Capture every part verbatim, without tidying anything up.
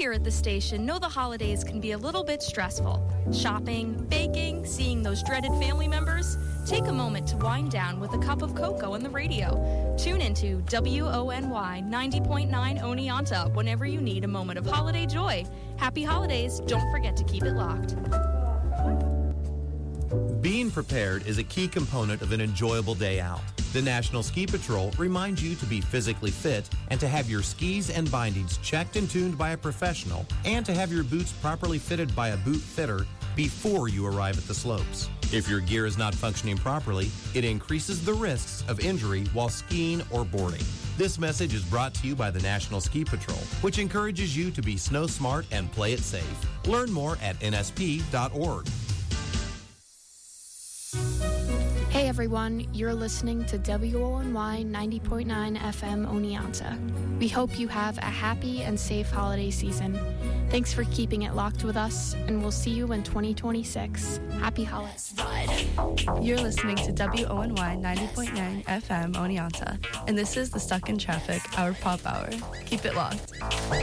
here at the station know the holidays can be a little bit stressful. Shopping, baking, seeing those dreaded family members. Take a moment to wind down with a cup of cocoa on the radio. Tune into W O N Y ninety point nine Oneonta whenever you need a moment of holiday joy. Happy holidays. Don't forget to keep it locked. Being prepared is a key component of an enjoyable day out. The National Ski Patrol reminds you to be physically fit and to have your skis and bindings checked and tuned by a professional and to have your boots properly fitted by a boot fitter before you arrive at the slopes. If your gear is not functioning properly, it increases the risks of injury while skiing or boarding. This message is brought to you by the National Ski Patrol, which encourages you to be snow smart and play it safe. Learn more at N S P dot org. Hey everyone, you're listening to W O N Y ninety point nine F M Oneonta. We hope you have a happy and safe holiday season. Thanks for keeping it locked with us, and we'll see you in twenty twenty-six. Happy holidays. You're listening to W O N Y ninety point nine F M Oneonta, and this is the Stuck in Traffic, our pop hour. Keep it locked.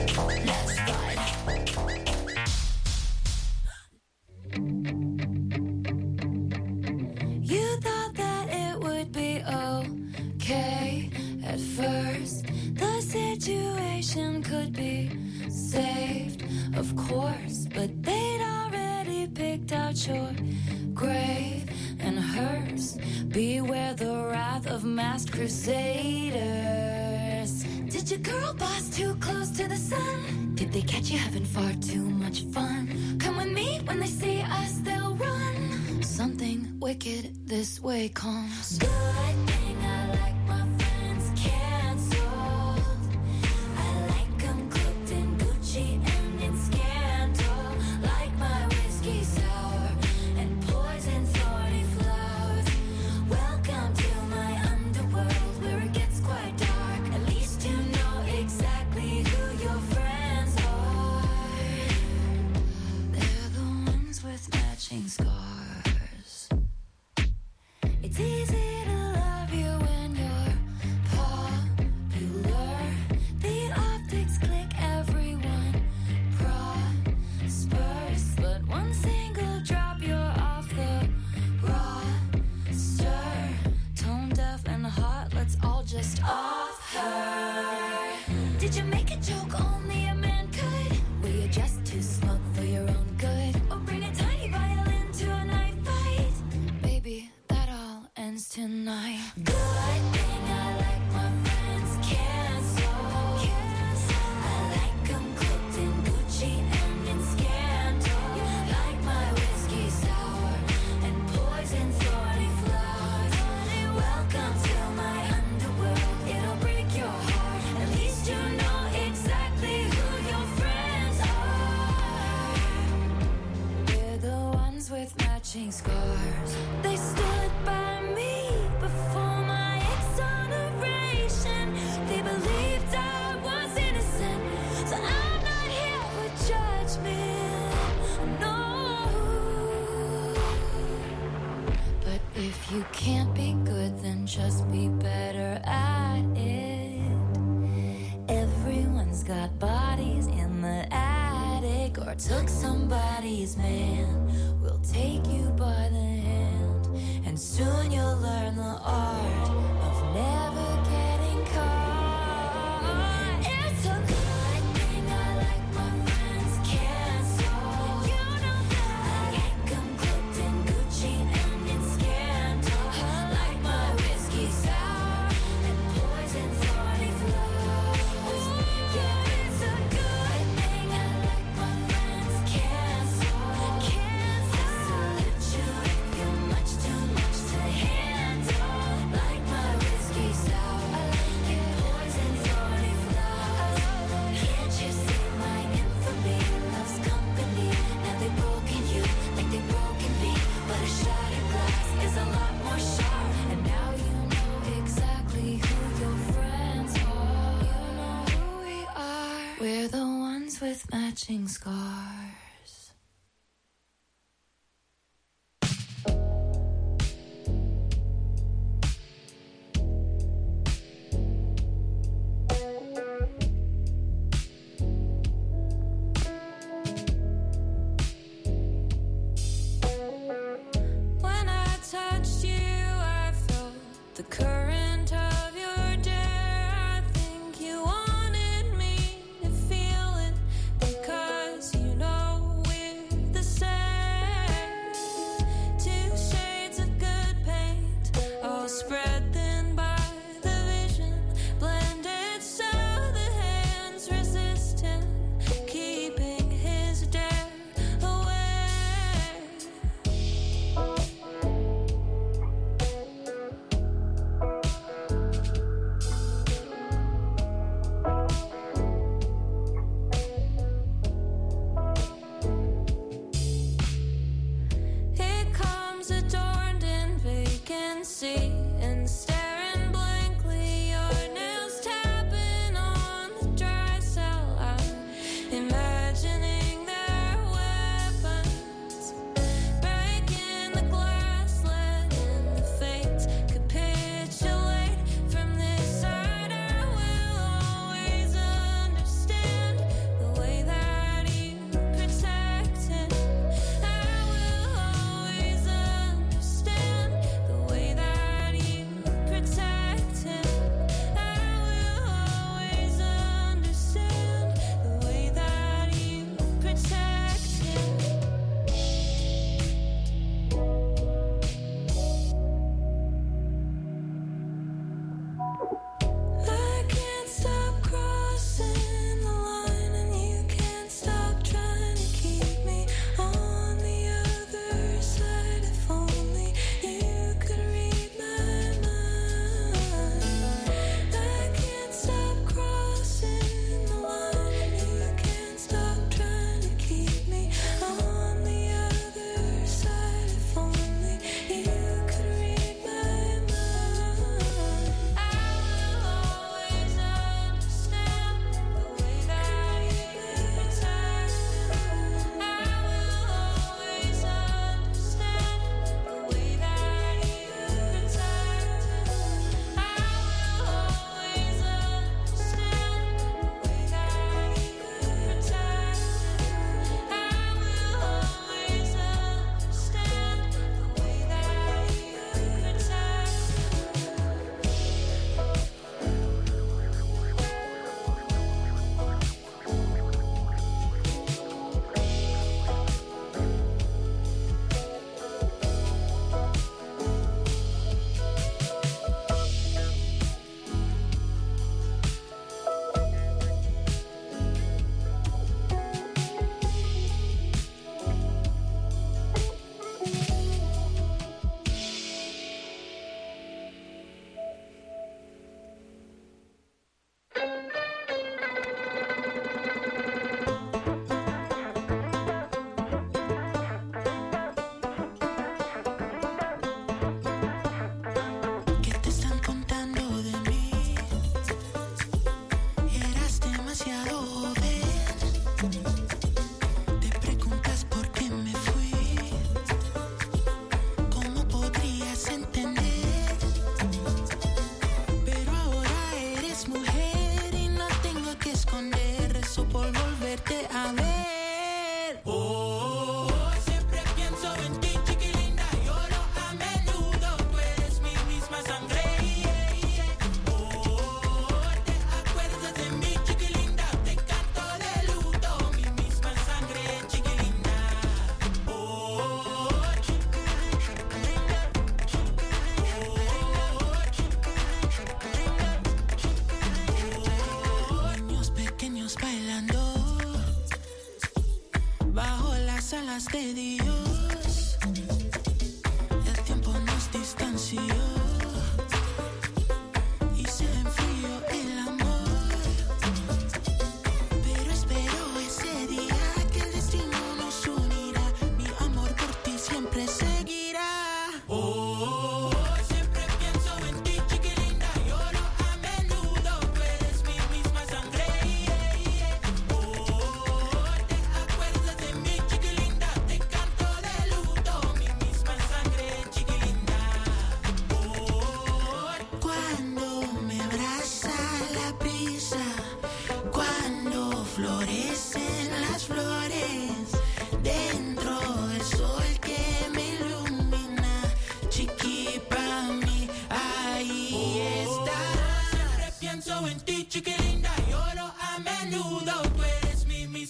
You thought that it would be okay at first. The situation could be saved, of course, but they'd already picked out your grave and hers. Beware the wrath of masked crusaders. Did your girl boss too close to the sun? Did they catch you having far too much fun? Come with me, when they see us they'll run. Something wicked this way comes. Good thing I like my friends canceled. I like them cooked in Gucci and in scandal. Like my whiskey sour and poison thorny flowers. Welcome to my underworld where it gets quite dark. At least you know exactly who your friends are. They're the ones with matching scars. It's easy to love you when you're popular. The optics click, everyone prospers. But one single drop, you're off the roster. Tone deaf and hot, let's all just off her. Did you make a joke only a man could? Were you just too smug for your own good? Or bring a tiny violin to a knife fight? Baby, ends tonight. Good thing I like my friends canceled. I like them cooked in Gucci and in scandal. Like my whiskey sour and poison thorny flowers. Welcome to my underworld, it'll break your heart. At least you know exactly who your friends are. We're the ones with matching scars. They stood by me before my exoneration. They believed I was innocent, so I'm not here for judgment, no. But if you can't be good, then just be better at it. Everyone's got bodies in the attic, or took somebody's man. We'll take you by the hand, and soon you'll learn the art of never getting caught. It's a good thing I like my friends canceled. You know that I like them cooked in Gucci and in scandal. Like my whiskey sour and poison thorny flowers. Yeah, it's a good thing I like my friends canceled. Canceled. I salute you if you're much too much to handle. Like my whiskey sour and poison thorny flowers. Can't you see my infamy loves company? Now they've broken you like they've broken me, but a shattered glass is a lot more sharp. And now you know exactly who your friends are. You know who we are. We're the ones with matching scars. the current of your dare. I think you wanted me to feel it because you know we're the same. Two shades of good paint, all spread thin by the vision, blended so the hands resist him, keeping his dare away. It comes adorned in vacancy and staring blankly, your nails tapping on the dry cell. I'm imagining their weapons, breaking the glass, letting the fates capitulate. From this side I will always understand the way that you protect him. I will always understand the way that you protect him. I will always understand the way that you protect him. I can't stop crossing the line, and you can't stop trying to keep me on the other side. If only you could read my mind. I can't stop crossing the line, and you can't stop trying to keep me on the other side. If only you could read my mind. I will always understand the way that you protect him. I will always understand the way that you protect him. I will always understand the way that you protect him. I will always understand the way that you ¿Qué te están contando de mí? Eras demasiado joven. Te preguntas por qué me fui. ¿Cómo podrías entender? Pero ahora eres mujer y no tengo que esconder. Rezo por volverte a ver. Oh, siempre pienso en ti, chiquilinda. Lloro a menudo. Tú eres mi misma sangre. Oh, te acuerdas de mí, chiquilinda. Te canto de luto. Mi misma sangre, chiquilinda. Oh, niños pequeños bailando bajo las alas de Dios. El tiempo nos distanció y se enfrió el amor. Pero espero ese día que el destino nos unirá. Mi amor por ti siempre seguirá. Oh, siempre pienso en ti, chiquilinda. Lloro a menudo. Tú eres mi misma sangre. Oh, te acuerdas de mí, chiquilinda. Te canto de luto. Mi misma sangre, chiquilinda. Oh, cuando me abraza la brisa, cuando florecen las flores, dentro del sol que me ilumina, chiquilina.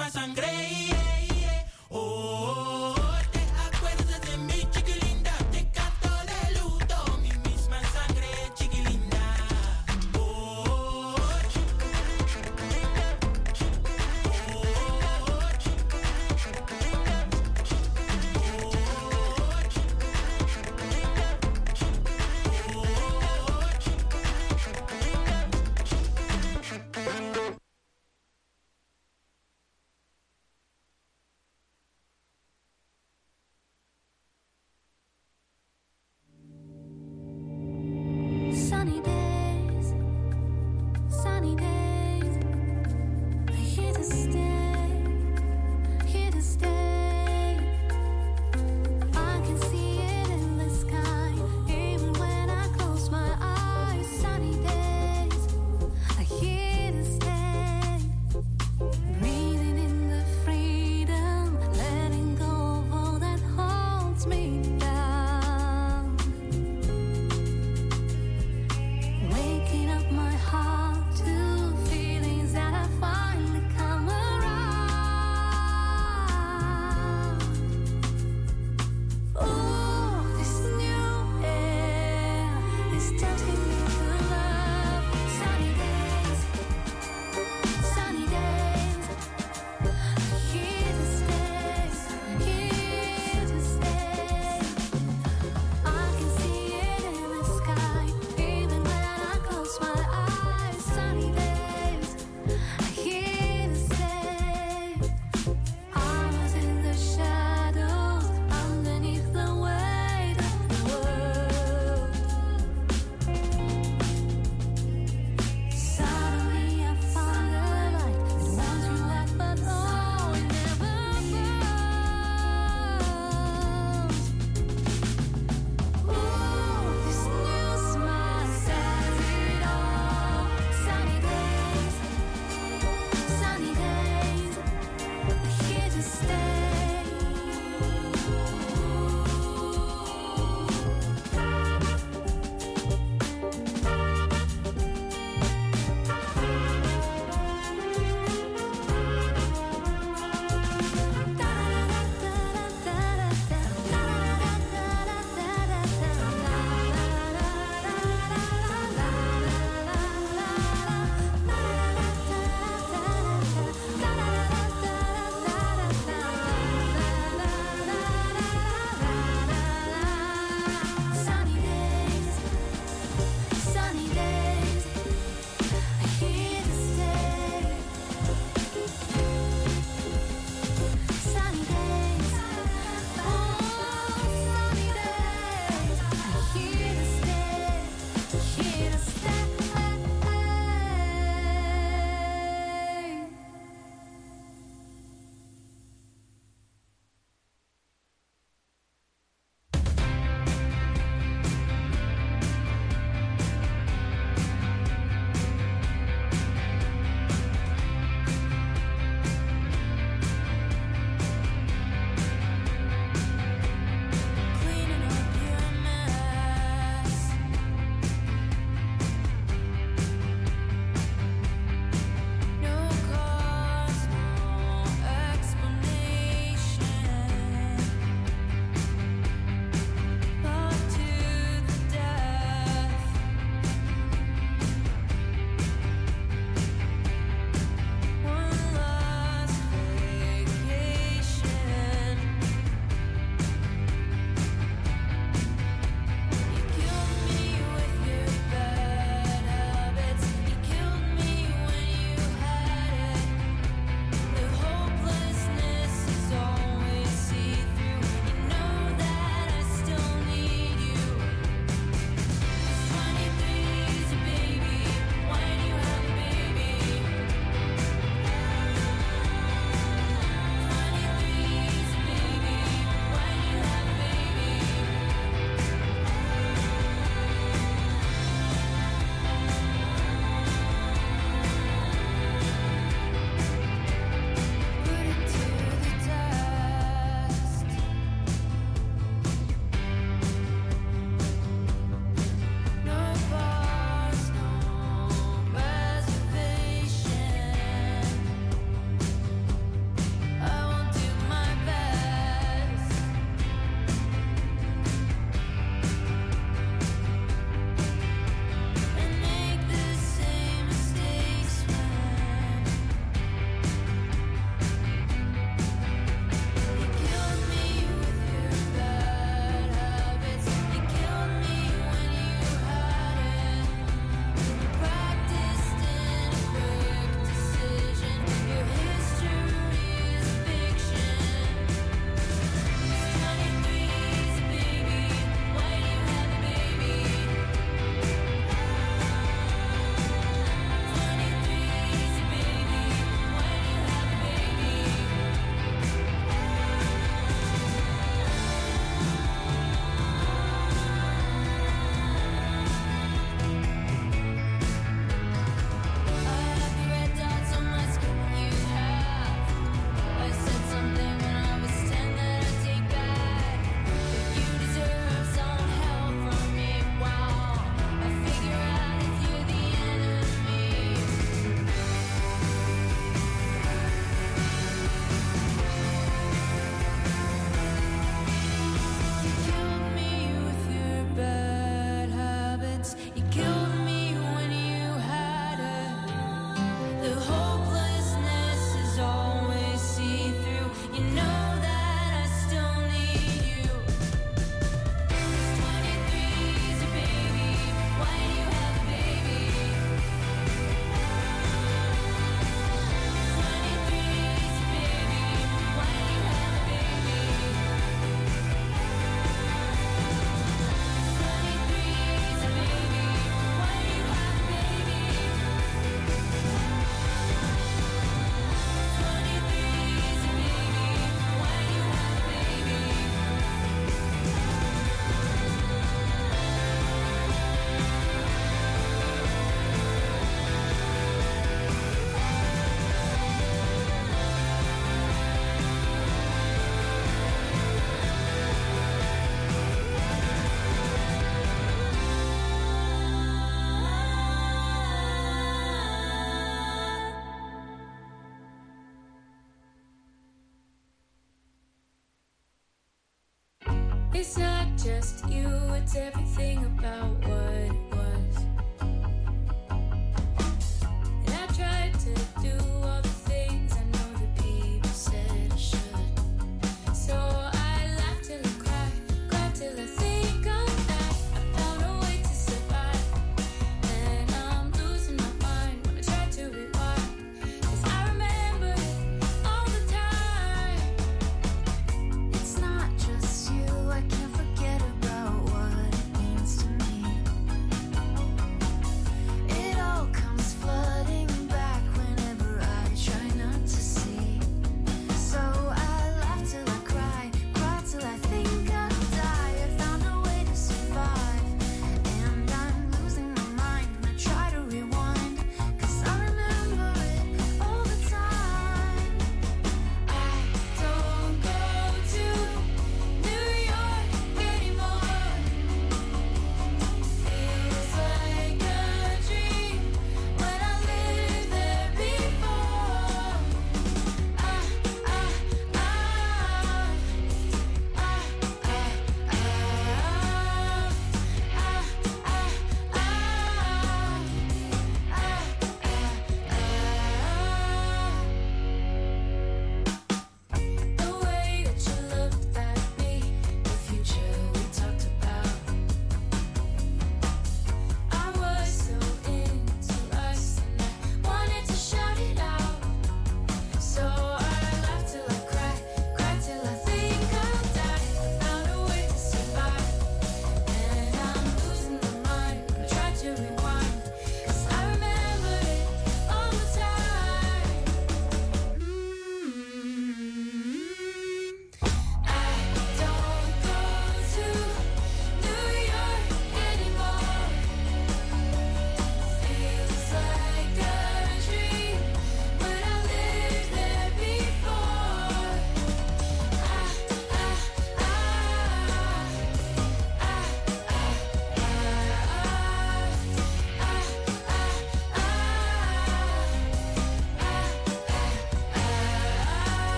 misma sangre. Yeah, yeah. Oh, te acuerdas de mí, chiquilinda. Te canto de luto, mi misma sangre, chiquilinda. Oh, It's not just you, it's everything about what it was. And I tried to do all the things I know that people said I should. So I laughed till I cried, cried till I think I'm back. I found a way to survive, and I'm losing my mind when I try to rewind. 'Cause I remember it all the time. It's not just you, I can't forget about what it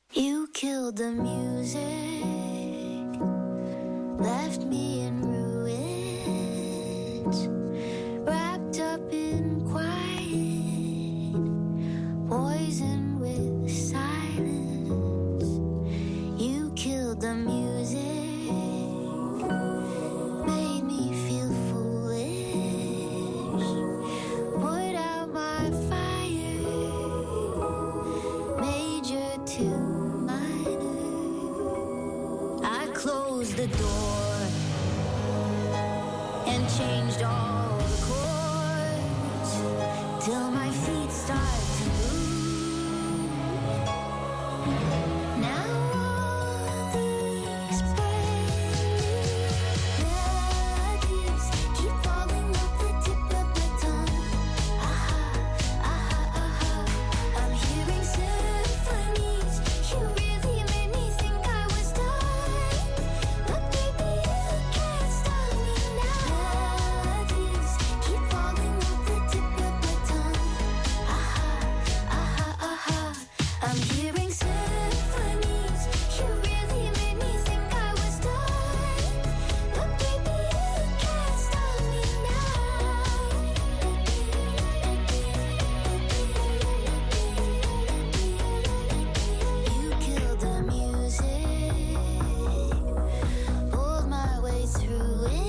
You killed the music, left me in ruins, wrapped up in quiet, poisoned with silence. You killed the music, made me feel foolish, put out my fire, major to closed the door and changed all the chords till my feet start to move. Now all these brand new melodies keep falling off the tip of my tongue. Aha, aha, aha. I'm hearing symphonies. You really made me think I was done. I'm hearing symphonies. You really made me think I was done. But baby, you can't stop me now. You killed the music, pulled my way through it.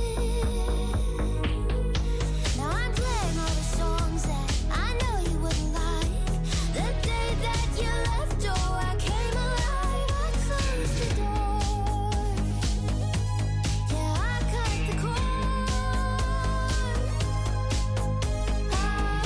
Now I'm playing all the songs that I know you wouldn't like. The day that you left, oh, I came alive. I closed the door. Yeah, I cut the cord. Oh.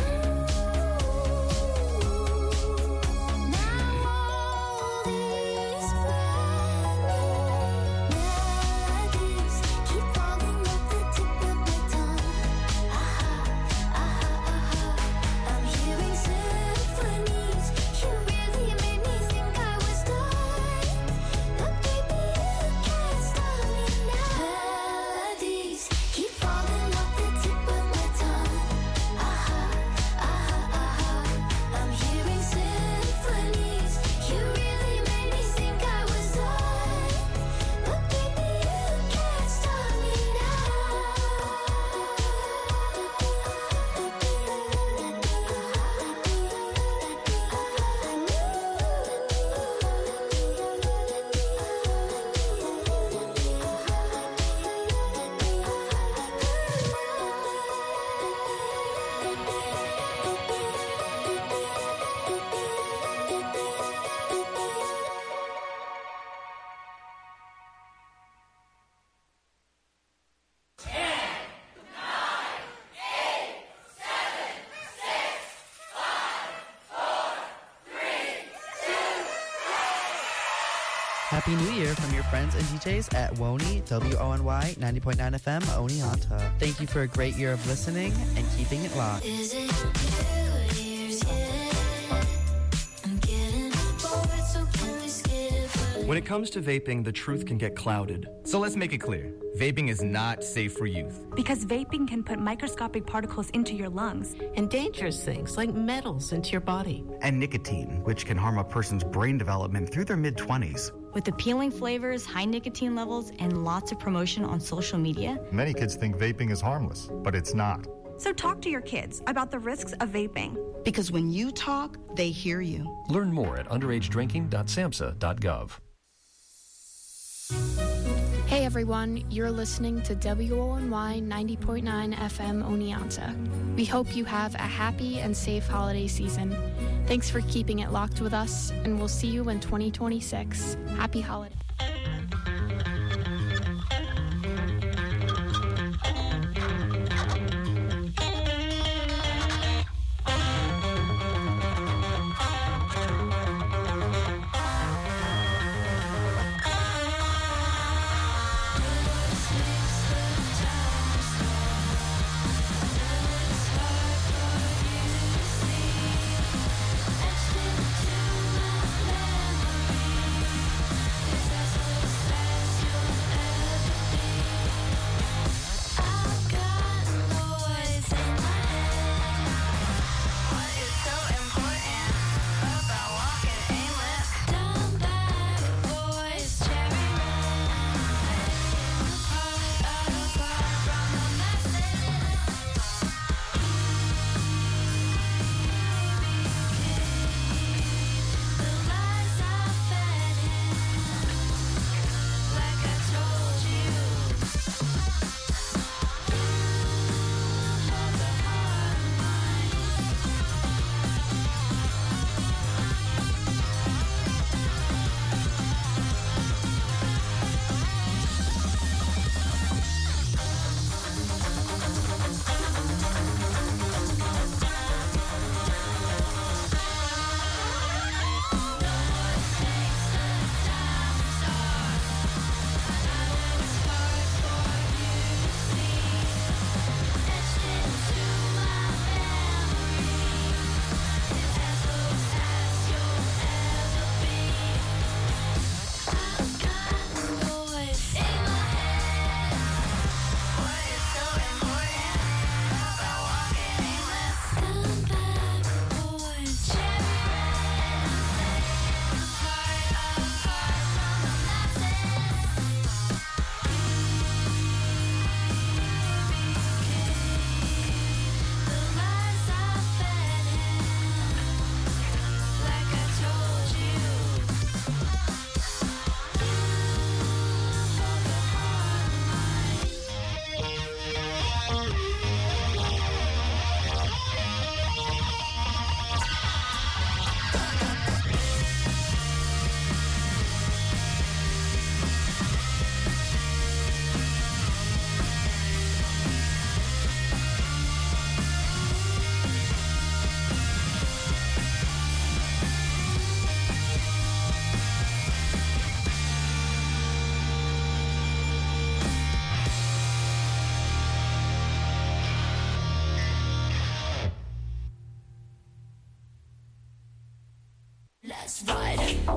Now all these brand new melodies keep falling off the tip of my tongue. Aha, aha, aha. I'm hearing symphonies. You really made me think I was done. But baby, you can't stop me now. Melodies keep falling off the tip of my tongue. Aha, aha, aha. I'm hearing symphonies. You really made me think I was done. But baby, you can't stop me Happy New Year from your friends and D Js at Wony, W O N Y, ninety point nine F M, Oneonta. Thank you for a great year of listening and keeping it locked. Is it New Year's yet? I'm getting bored, so can we skip a When it comes to vaping, the truth can get clouded. So let's make it clear. Vaping is not safe for youth. Because vaping can put microscopic particles into your lungs. And dangerous things like metals into your body. And nicotine, which can harm a person's brain development through their mid-twenties. With appealing flavors, high nicotine levels, and lots of promotion on social media. Many kids think vaping is harmless, but it's not. So talk to your kids about the risks of vaping. Because when you talk, they hear you. Learn more at underage drinking dot samhsa dot gov. Hey everyone, you're listening to W O N Y ninety point nine F M Oneonta. We hope you have a happy and safe holiday season. Thanks for keeping it locked with us, and we'll see you in twenty twenty-six. Happy holidays. Etched into my memory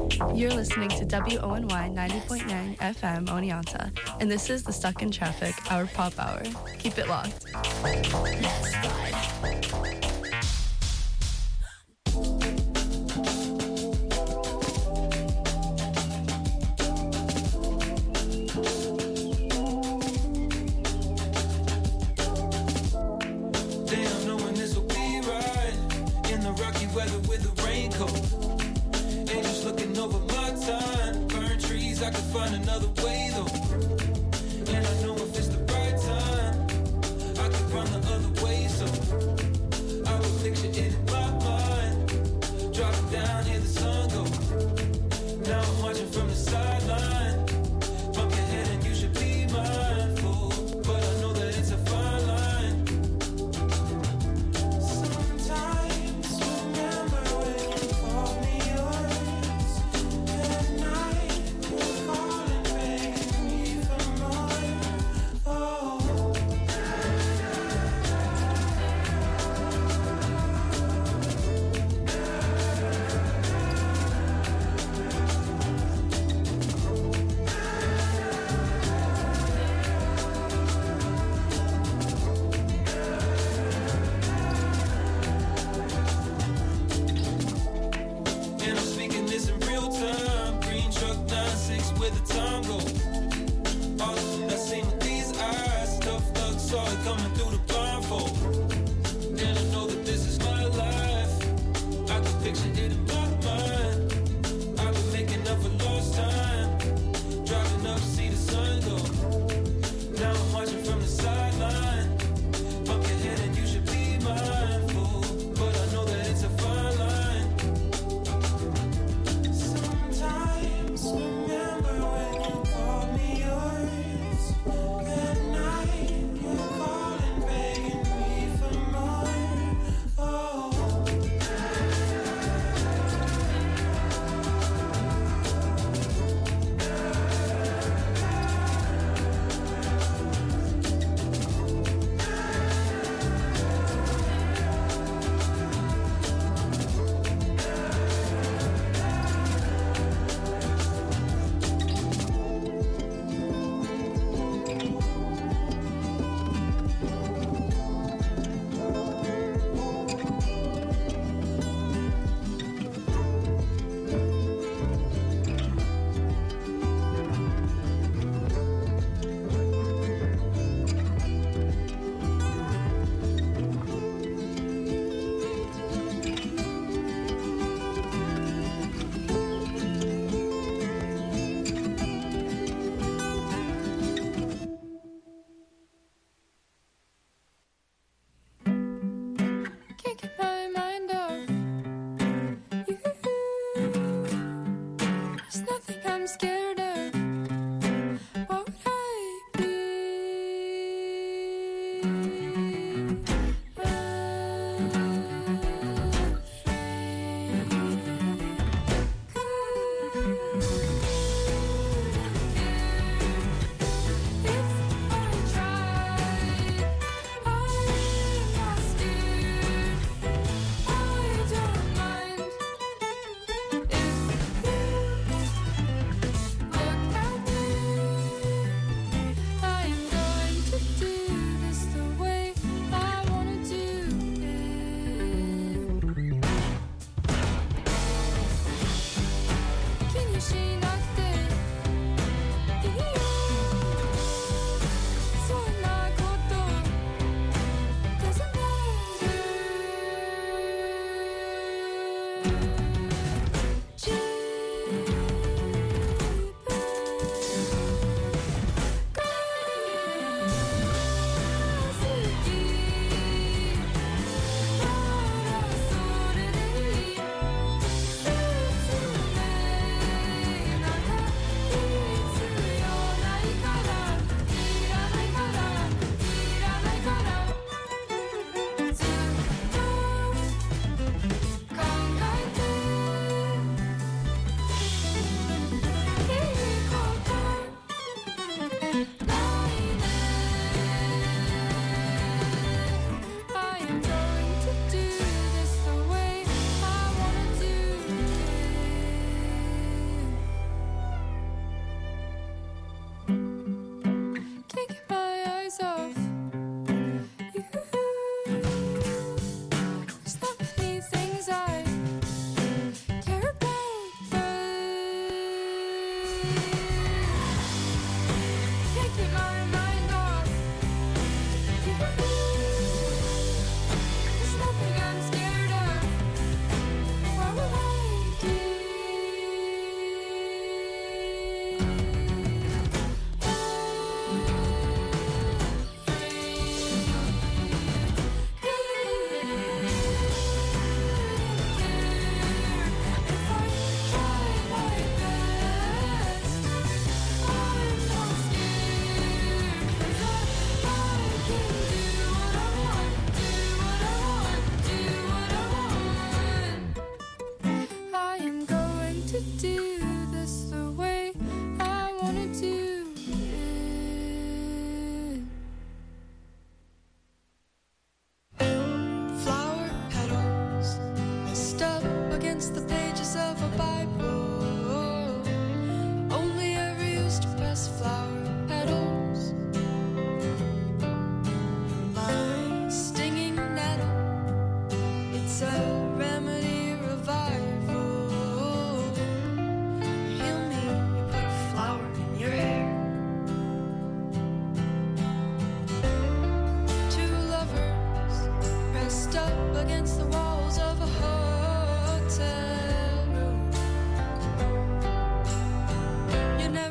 You're listening to W O N Y ninety point nine F M Oneonta, and this is the Stuck in Traffic, our pop hour. Keep it locked. Let's ride. Damn, knowing this will be right in the rocky weather with a raincoat. Angels looking over my time. Burn trees, I could find another way though. And I know if it's the right time, I could run the other way. So I would picture it in my mind. Dropping down, hear the sun go. Now I'm watching from the sideline. Bump your head and you should be mindful. But I know that it's a fine line. Sometimes remember when you called me yours. That night you were calling, begging me for more. Oh. And I'm speaking this in real time. Green truck nine six where the time go. All I seen with these eyes, tough luck, saw it coming through the blindfold. And I know that this is my life. I could picture it in my mind. I've been making up for lost time. Driving up, see the sun go. Now I'm watching from the sideline. Bump your head and you should be mindful. But I know that it's a fine line. Sometimes remember when you called me yours. That night you were calling, begging me for more. Oh. Can't get my mind off you. There's nothing I'm scared of. What would I be?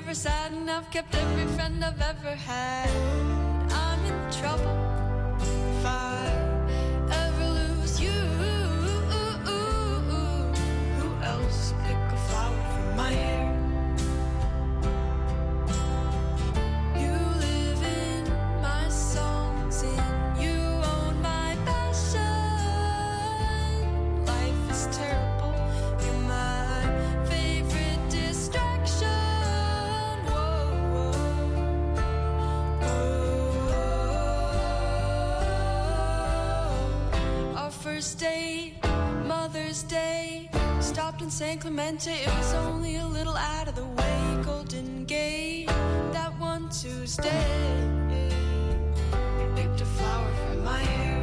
never sad, and I've kept every friend I've ever had. I'm in trouble if I ever lose you. Who else will pick a flower from my hair? You live in my songs, and you own my passion. Life is terrible, you're my favorite distraction. Whoa, whoa, whoa. Our first date, Mother's Day, stopped in San Clemente. It was only a little out of the way. Golden Gate, that one Tuesday, you picked a flower from my hair.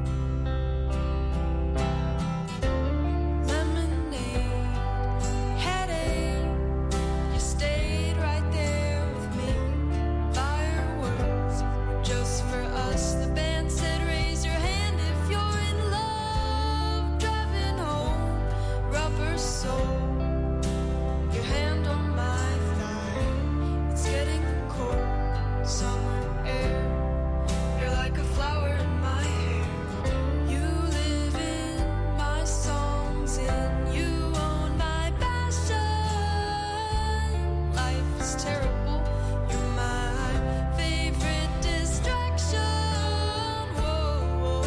Lemonade, headache, you stayed right there with me. Fireworks, just for us. The band said raise your hand if you're in love. Driving home, rubber soul, your hand on my thigh. It's getting cold, summer air. You're like a flower in my hair. You live in my songs, and you own my passion. Life is terrible, you're my favorite distraction. Whoa, whoa,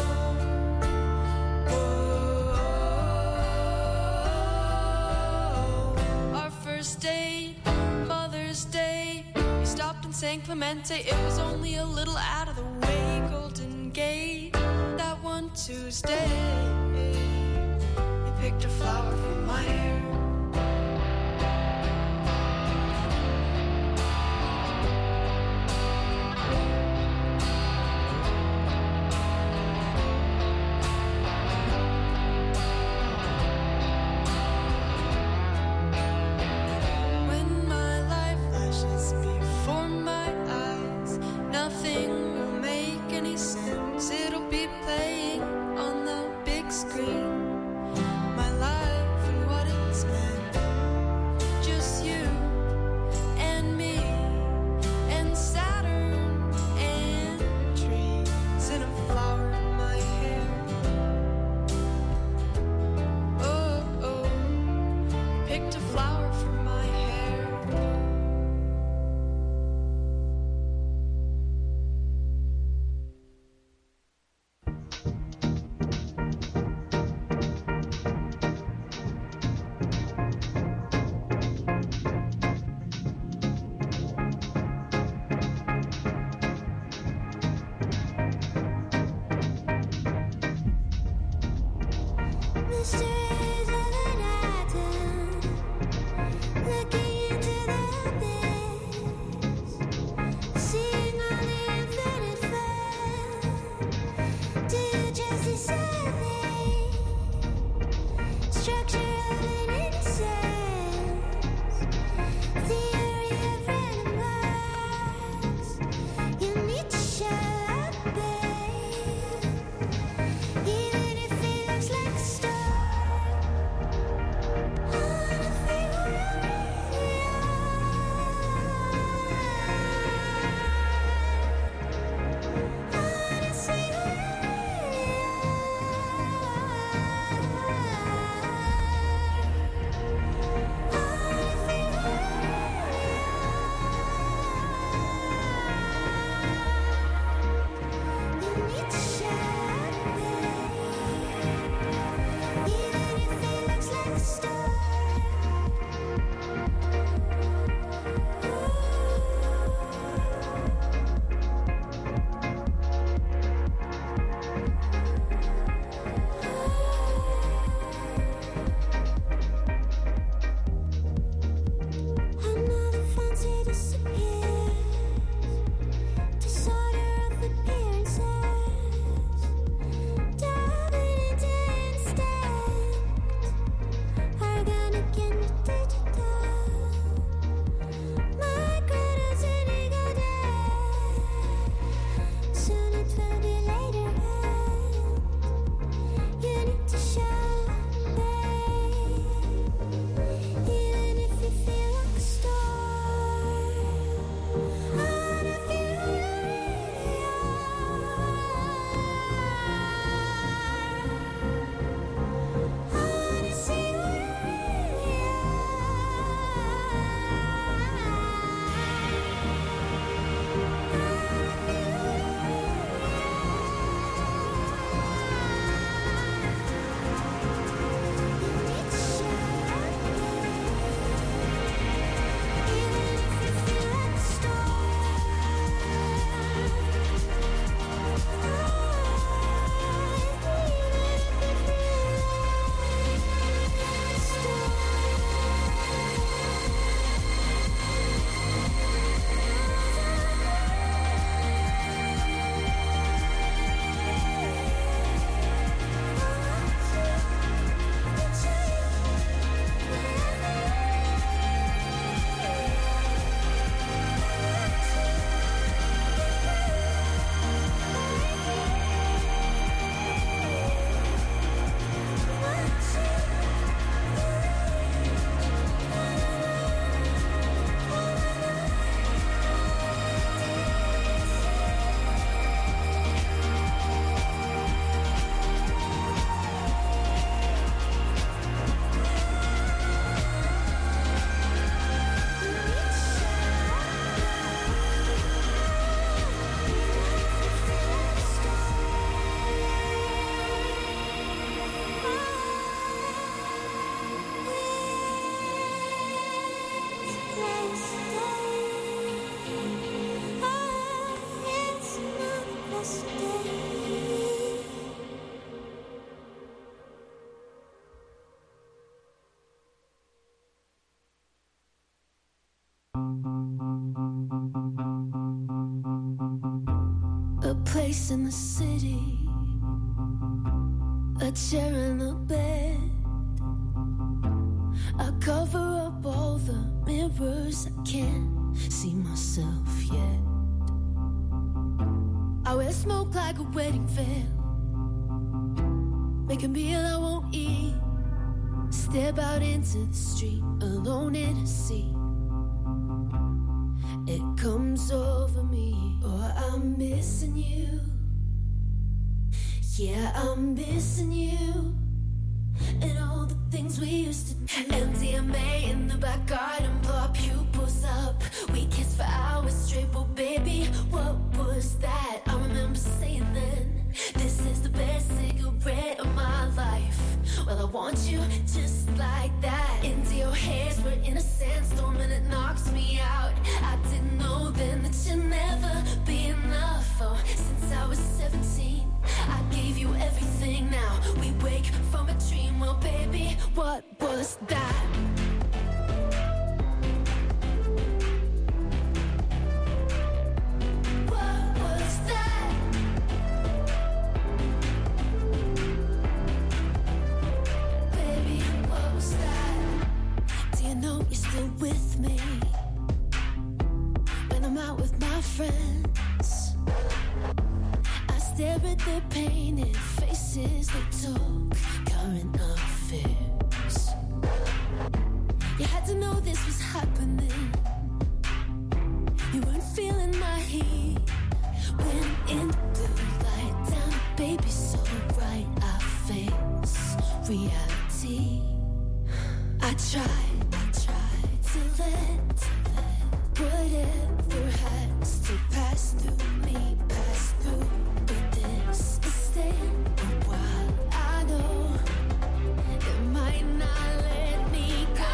whoa. Our first date, Mother's Day, we stopped in San Clemente. It was only a little out of the way. Golden Gate, that one Tuesday, you picked a flower from my hair. When my life flashes before my eyes, nothing will make any sense. It'll be playing on the big screen. My life and what it's meant. Just you and me and Saturn and trees and a flower in my hair. Oh, oh, picked a flower from my hair. A place in the city, a chair and a bed. I cover up all the mirrors, I can't see myself yet. I wear smoke like a wedding veil, make a meal I won't eat, step out into the street alone in a sea. It comes over me, oh, I'm missing you. Yeah, I'm missing you. And all the things we used to do. M D M A in the back garden, blow our pupils up. We kissed for hours straight, well baby, what was that? I remember saying then, this is the best cigarette of my life. Well, I want you just like that. Into your hairs, we're in a sandstorm and it knocks me out. I didn't know then that you'd never be enough. Oh, since I was seventeen, I gave you everything. Now we wake from a dream. Well, baby, what was that? What was that? Baby, what was that? Do you know you're still with me when I'm out with my friends? I stare at their painted faces, they talk current affairs. You had to know this was happening. You weren't feeling my heat when in the blue light down, baby, so bright I face reality. I tried, I tried to let, to let whatever has to pass through me, pass through. But this is staying a while. I know it might not let me go.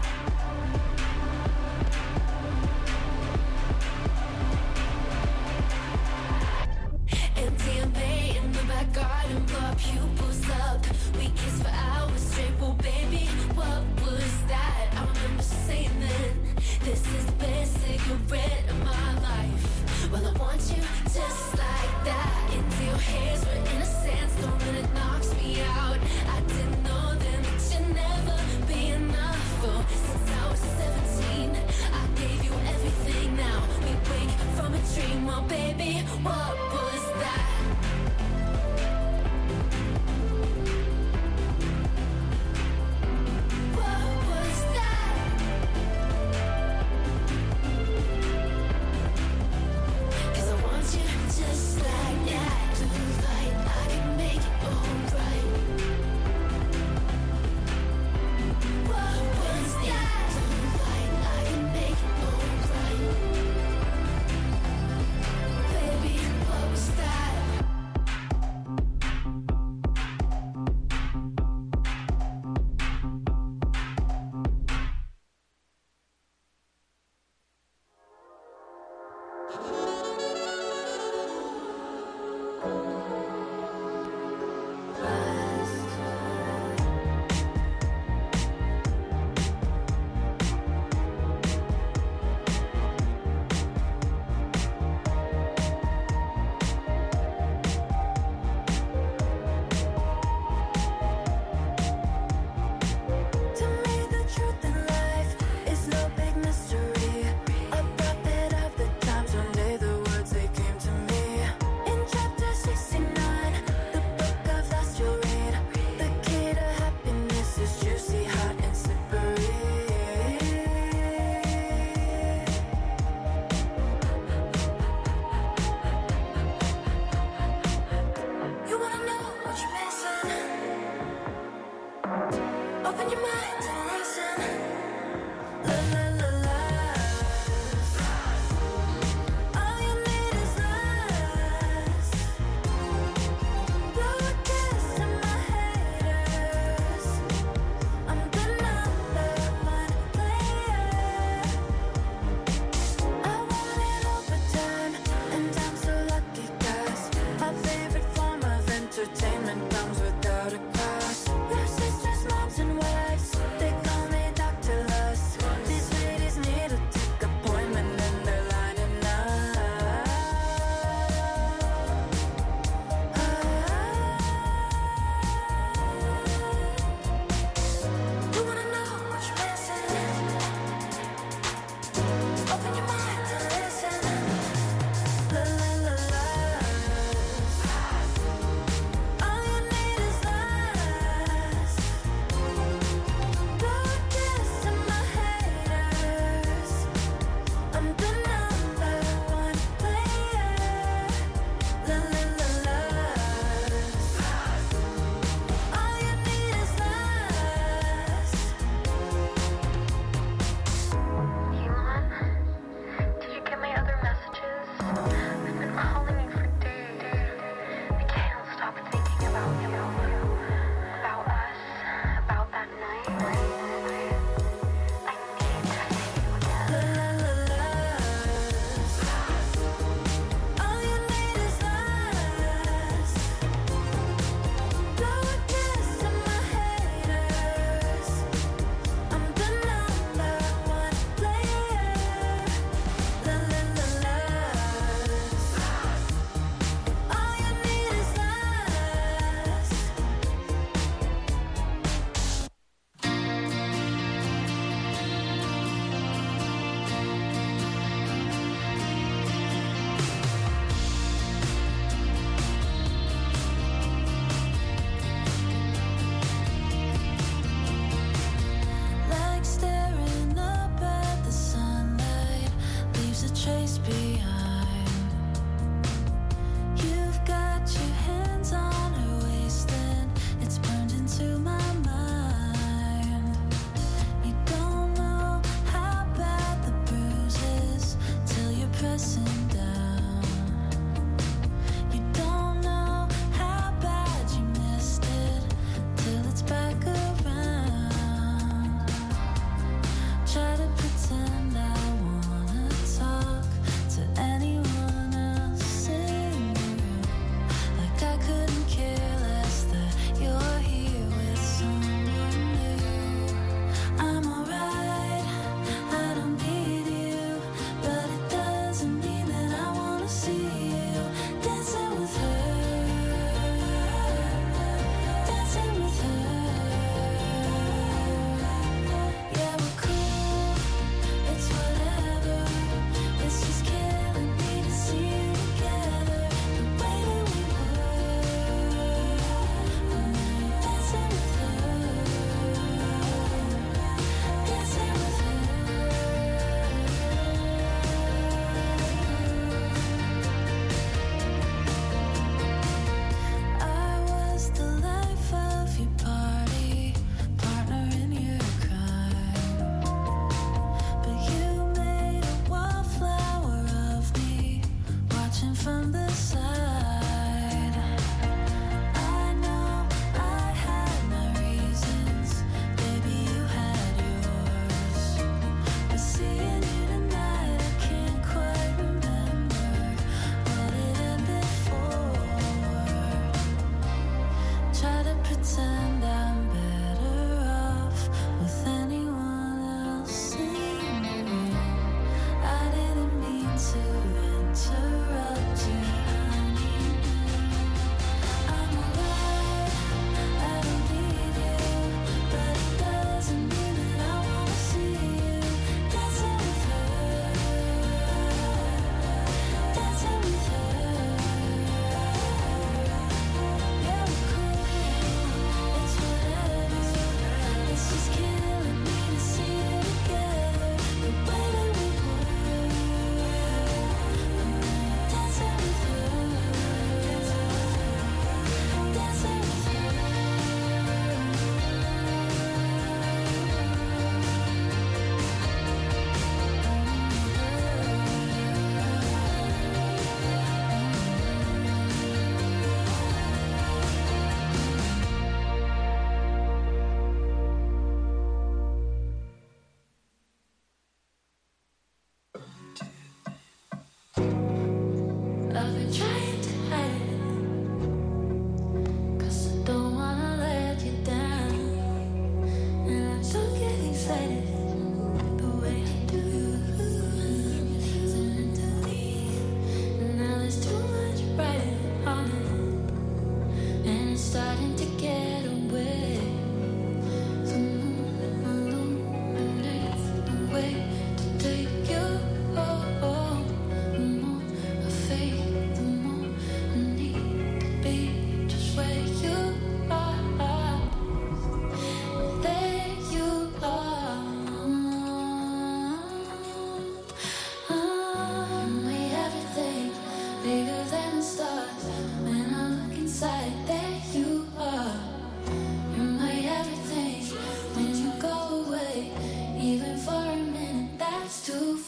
M D M A in the back garden, blow our pupils up. We kissed for hours straight, well baby, what was that? I remember saying then, this is the best cigarette of my life. Well, I want you just like that. Into your hairs, we're in a sandstorm and it knocks me out. I didn't know then that you'd never be enough. Oh, since I was seventeen, I gave you everything. Now we wake from a dream. Well, baby, what was that? What was that? 'Cause I want you just like that. Blue light, I can make it alright. What was that?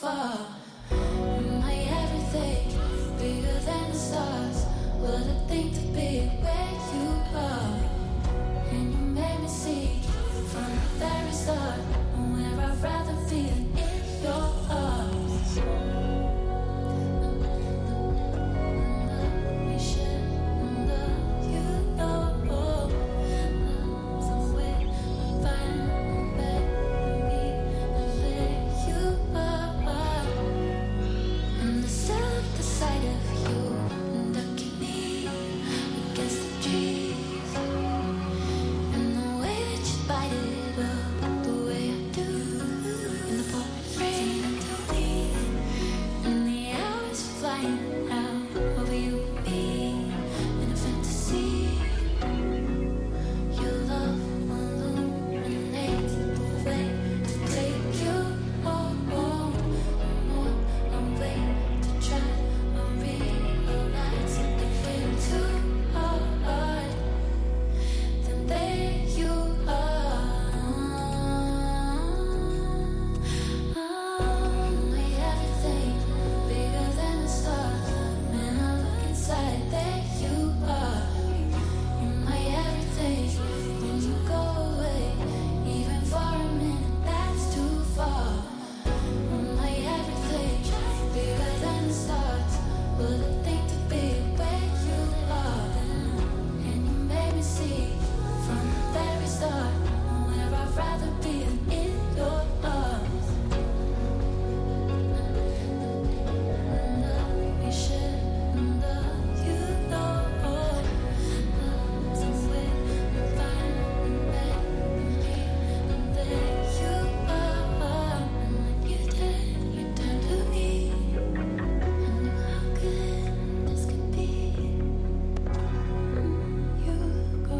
far. My everything, bigger than the stars. What a thing to be where you are. And you made me see from the very start where I'd rather be than in your arms. We should love you, know. Somewhere find back me and where you are. And the sound, the sight of you knocking me against the trees, and the way that you bite it up, the way I do, in the pouring rain to me, and the hours flying out over you and me in a fantasy. Your love illuminates the way to take you home. On a way to try and realize something way too hard. Then there you are. My everything, bigger than the stars. When I look inside, there you are. You're my everything. When you go away, even for a minute, that's too far. My everything, bigger than the stars. What a thing to be where you are. And you made me see from the very start where I'd rather be than in your arms. We should love you, know. Somewhere find back me and there you are. And when you turn, you turn to me. I knew how good this could be. You go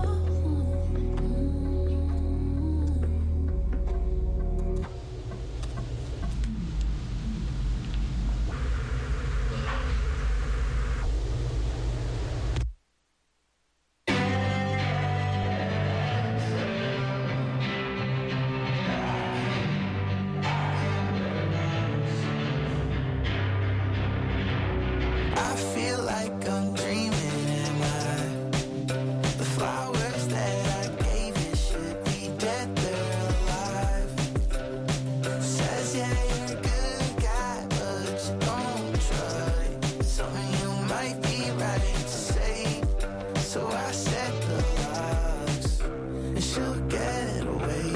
I feel like I'm dreaming, am I? The flowers that I gave you should be dead, they're alive. Says yeah, you're a good guy, but you don't try. So you might be right to say. So I set the locks, and she'll get away.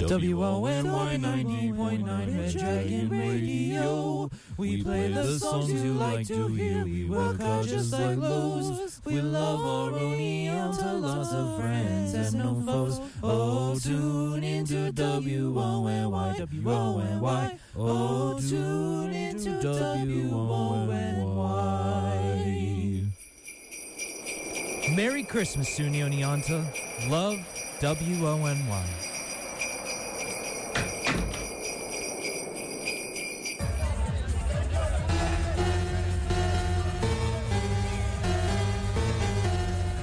W O N Y ninety point nine Red Dragon Radio. We play the songs you like to hear. We work hard just like Lowe's. We love our Oneonta, lots of friends and no foes. Oh, tune into W O N Y, W O N Y. Oh, tune into W O N Y. Merry Christmas, Sunni Oneonta. Love, W O N Y.